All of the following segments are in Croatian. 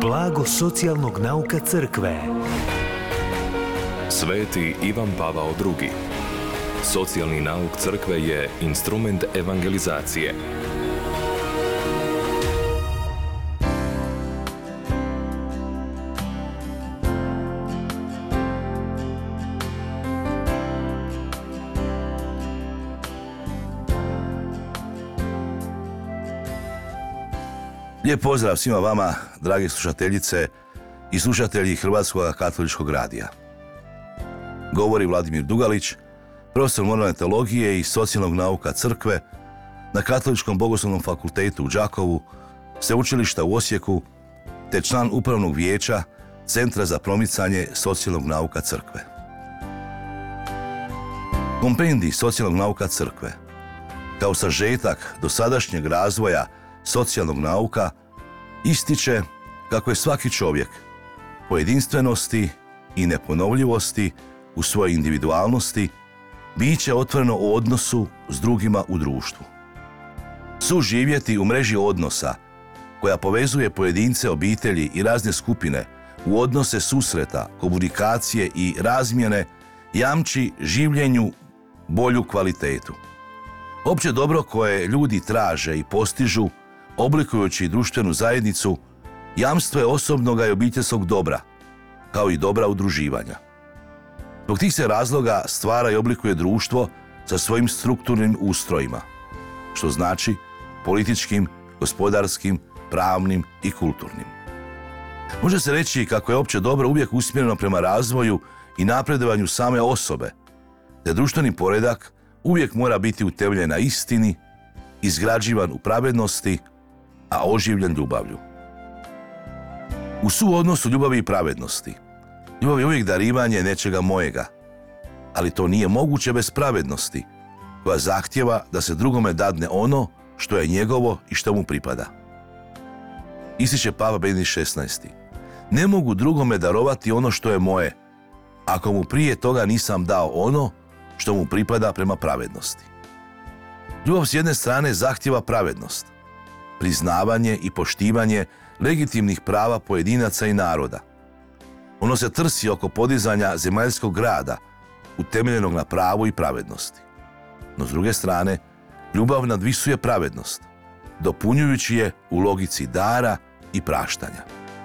Blago socijalnog nauka crkve. Sveti Ivan Pavao II. Socijalni nauk crkve je instrument evangelizacije. Lijep pozdrav svima vama, drage slušateljice i slušatelji Hrvatskog katoličkog radija. Govori Vladimir Dugalić, profesor moralne teologije i socijalnog nauka crkve na Katoličkom bogoslovnom fakultetu u Đakovu, sveučilišta u Osijeku, te član upravnog vijeća Centra za promicanje socijalnog nauka crkve. Kompendij socijalnog nauka crkve, kao sažetak dosadašnjeg razvoja socijalnog nauka, ističe kako je svaki čovjek po jedinstvenosti i neponovljivosti u svojoj individualnosti biće otvoreno u odnosu s drugima u društvu. Suživjeti u mreži odnosa koja povezuje pojedince, obitelji i razne skupine u odnose susreta, komunikacije i razmjene jamči življenju bolju kvalitetu. Opće dobro koje ljudi traže i postižu oblikujući društvenu zajednicu, jamstvo je osobnog i obiteljskog dobra, kao i dobra udruživanja. Zbog tih se razloga stvara i oblikuje društvo sa svojim strukturnim ustrojima, što znači političkim, gospodarskim, pravnim i kulturnim. Može se reći kako je opće dobro uvijek usmjereno prema razvoju i napredovanju same osobe, te društveni poredak uvijek mora biti utemeljen na istini, izgrađivan u pravednosti, a oživljen ljubavlju. U suodnosu ljubavi i pravednosti, ljubav je uvijek darivanje nečega mojega, ali to nije moguće bez pravednosti, koja zahtjeva da se drugome dadne ono što je njegovo i što mu pripada. Ističe Papa Benedikt XVI. Ne mogu drugome darovati ono što je moje, ako mu prije toga nisam dao ono što mu pripada prema pravednosti. Ljubav s jedne strane zahtjeva pravednost, priznavanje i poštivanje legitimnih prava pojedinaca i naroda. Ono se trsi oko podizanja zemaljskog grada, utemeljenog na pravu i pravednosti. No s druge strane, ljubav nadvisuje pravednost, dopunjujući je u logici dara i praštanja.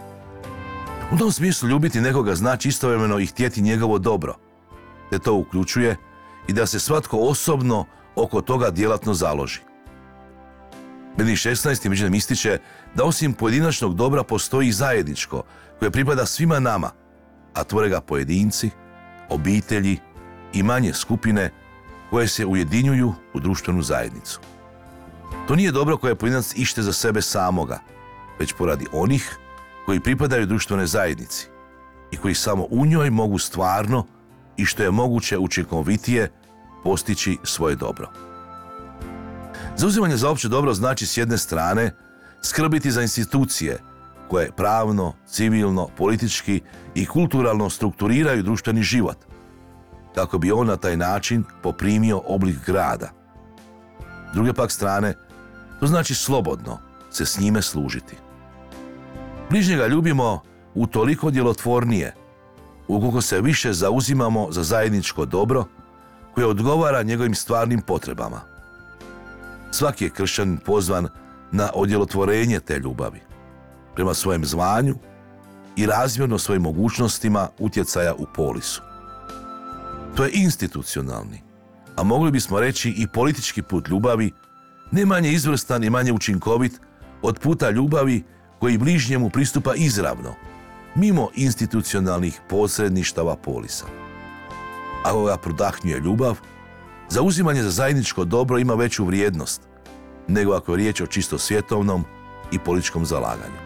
U tom smislu ljubiti nekoga znači istovremeno i htjeti njegovo dobro, te to uključuje i da se svatko osobno oko toga djelatno založi. Benedikt XVI. Međutim ističe da osim pojedinačnog dobra postoji i zajedničko, koje pripada svima nama, a tvore ga pojedinci, obitelji i manje skupine koje se ujedinjuju u društvenu zajednicu. To nije dobro koje pojedinac ište za sebe samoga, već poradi onih koji pripadaju društvenoj zajednici i koji samo u njoj mogu stvarno i što je moguće učinkovitije postići svoje dobro. Zauzimanje za opće dobro znači s jedne strane skrbiti za institucije koje pravno, civilno, politički i kulturalno strukturiraju društveni život, kako bi on na taj način poprimio oblik grada. S druge pak strane, to znači slobodno se s njime služiti. Bližnjega ljubimo utoliko djelotvornije, ukoliko se više zauzimamo za zajedničko dobro koje odgovara njegovim stvarnim potrebama. Svaki je kršćanin pozvan na odjelotvorenje te ljubavi, prema svojem zvanju i razmjerno svojim mogućnostima utjecaja u polisu. To je institucionalni, a mogli bismo reći i politički put ljubavi, ne manje izvrstan i manje učinkovit od puta ljubavi koji bližnjemu pristupa izravno, mimo institucionalnih posredništava polisa. Ako ga prodahnjuje ljubav, zauzimanje za zajedničko dobro ima veću vrijednost nego ako je riječ o čisto svjetovnom i političkom zalaganju.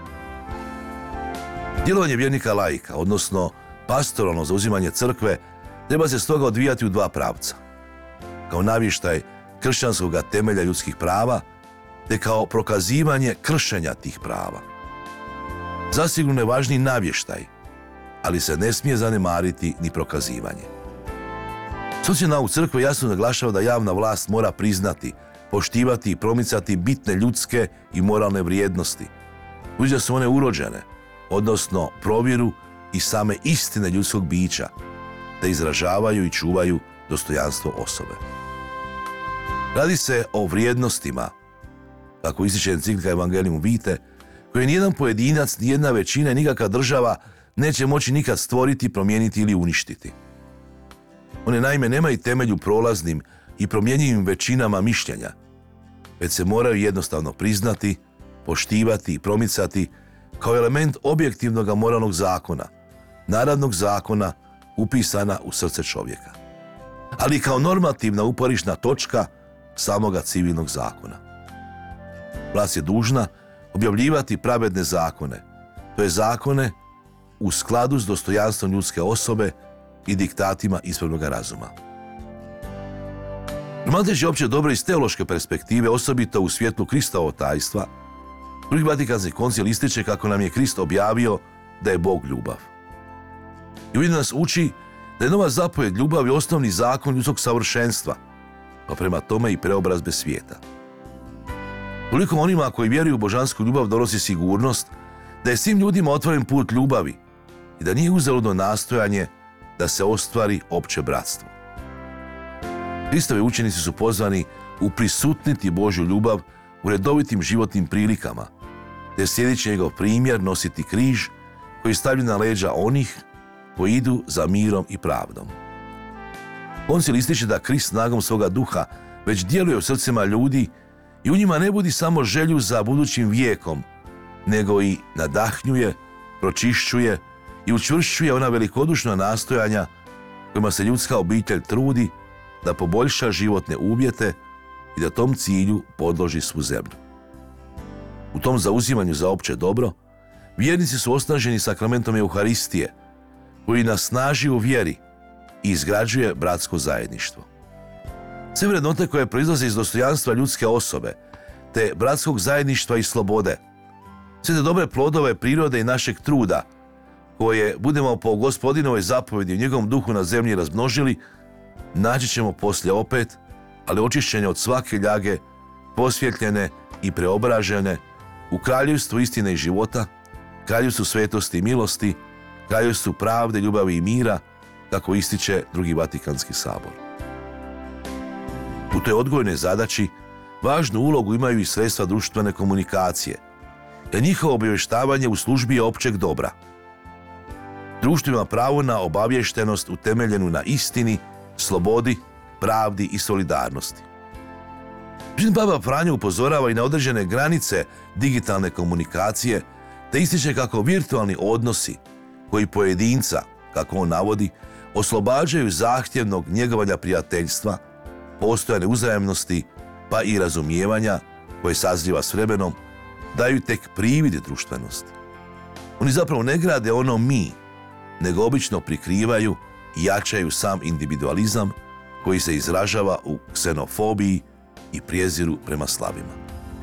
Djelovanje vjernika laika, odnosno pastoralno zauzimanje crkve, treba se stoga odvijati u dva pravca. Kao navještaj kršćanskog temelja ljudskih prava, te kao prokazivanje kršenja tih prava. Zasigurno je važniji navještaj, ali se ne smije zanemariti ni prokazivanje. Socijalni nauk crkve jasno naglašava da javna vlast mora priznati, poštivati i promicati bitne ljudske i moralne vrijednosti, budući da su one urođene, odnosno provjeru i same istine ljudskog bića, te izražavaju i čuvaju dostojanstvo osobe. Radi se o vrijednostima, kako ističe enciklika Evangelium Vitae, koje nijedan pojedinac, nijedna većina i nikakva država neće moći nikad stvoriti, promijeniti ili uništiti. One naime nemaju temelj u prolaznim i promjenjivim većinama mišljenja, već se moraju jednostavno priznati, poštivati i promicati kao element objektivnog moralnog zakona, naravnog zakona upisana u srce čovjeka, ali kao normativna uporišna točka samoga civilnog zakona. Vlast je dužna objavljivati pravedne zakone, to je zakone u skladu s dostojanstvom ljudske osobe i diktatima ispravnog razuma. Promatrajući opće dobro iz teološke perspektive, osobito u svjetlu Kristovog tajstva, Drugi Vatikanski koncil ističe kako nam je Krist objavio da je Bog ljubav. I ujedno nas uči da je nova zapovjed ljubavi osnovni zakon ljudskog savršenstva, pa prema tome i preobrazbe svijeta. Toliko onima koji vjeruju u božansku ljubav donosi sigurnost da je svim ljudima otvoren put ljubavi i da nije uzaludno nastojanje da se ostvari opće bratstvo. Kristovi učenici su pozvani uprisutniti Božju ljubav u redovitim životnim prilikama, te slijedeći njegov primjer nositi križ koji stavlja na leđa onih koji idu za mirom i pravdom. Koncil ističe da Krist snagom svoga duha već djeluje u srcima ljudi i u njima ne budi samo želju za budućim vijekom, nego i nadahnjuje, pročišćuje i učvršćuje ona velikodušna nastojanja kojima se ljudska obitelj trudi da poboljša životne uvjete i da tom cilju podloži svu zemlju. U tom zauzimanju za opće dobro, vjernici su osnaženi sakramentom Euharistije, koji nas snaži u vjeri i izgrađuje bratsko zajedništvo. Sve vrednote koje proizlaze iz dostojanstva ljudske osobe, te bratskog zajedništva i slobode, sve te dobre plodove prirode i našeg truda, koje budemo po Gospodinovoj zapovjedi u njegovom duhu na zemlji razmnožili, naći ćemo poslije opet, ali očišćenje od svake ljage, posvjetljene i preobražene u kraljevstvu istine i života, kraljevstvu svetosti i milosti, kraljevstvu pravde, ljubavi i mira, kako ističe Drugi Vatikanski sabor. U toj odgojnoj zadaći važnu ulogu imaju i sredstva društvene komunikacije, jer njihovo obavještavanje u službi je općeg dobra. Društvo ima pravo na obaviještenost utemeljenu na istini, slobodi, pravdi i solidarnosti. Međutim, Papa Franjo upozorava i na određene granice digitalne komunikacije, te ističe kako virtualni odnosi koji pojedinca, kako on navodi, oslobađaju zahtjevnog njegovanja prijateljstva, postojane uzajemnosti, pa i razumijevanja koje sazrijeva s vremenom, daju tek privid društvenosti. Oni zapravo ne grade ono mi, nego obično prikrivaju i jačaju sam individualizam koji se izražava u ksenofobiji i prijeziru prema slabima.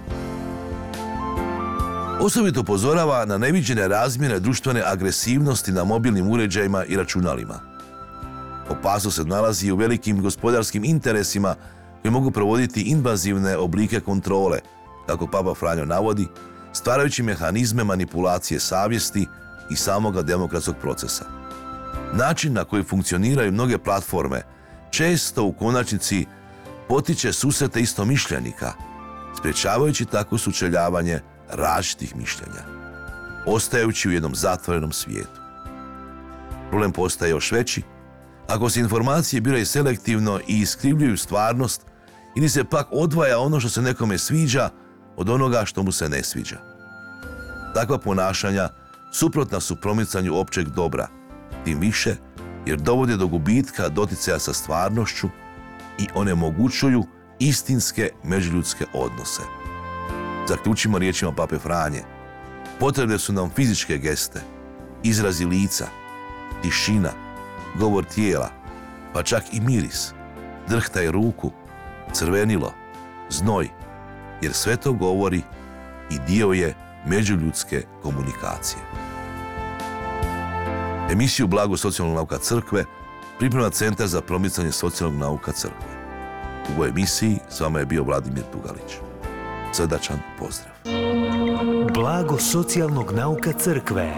Osobito upozorava na neviđene razmjere društvene agresivnosti na mobilnim uređajima i računalima. Opasnost se nalazi i u velikim gospodarskim interesima koji mogu provoditi invazivne oblike kontrole, kako Papa Franjo navodi, stvarajući mehanizme manipulacije savjesti i samoga demokratskog procesa. Način na koji funkcioniraju mnoge platforme često u konačnici potiče susrete istomišljenika, sprječavajući tako sučeljavanje različitih mišljenja, ostajući u jednom zatvorenom svijetu. Problem postaje još veći ako se informacije biraju selektivno i iskrivljuju stvarnost ili se pak odvaja ono što se nekome sviđa od onoga što mu se ne sviđa. Takva ponašanja suprotna su promicanju općeg dobra, tim više jer dovode do gubitka doticaja sa stvarnošću i onemogućuju istinske međuljudske odnose. Zaključimo riječima Pape Franje. Potrebne su nam fizičke geste, izrazi lica, tišina, govor tijela, pa čak i miris, drhtaj ruku, crvenilo, znoj, jer sve to govori i dio je međuljudske komunikacije. Emisiju Blago socijalnog nauka crkve priprema Centar za promicanje socijalnog nauka crkve. U ovoj emisiji s vama je bio Vladimir Tugalić. Srdačan pozdrav. blago socijalnog nauka crkve.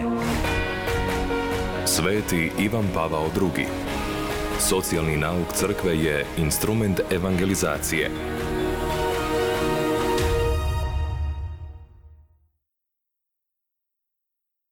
Sveti Ivan Pavao II. Socijalni nauk crkve je instrument evangelizacije.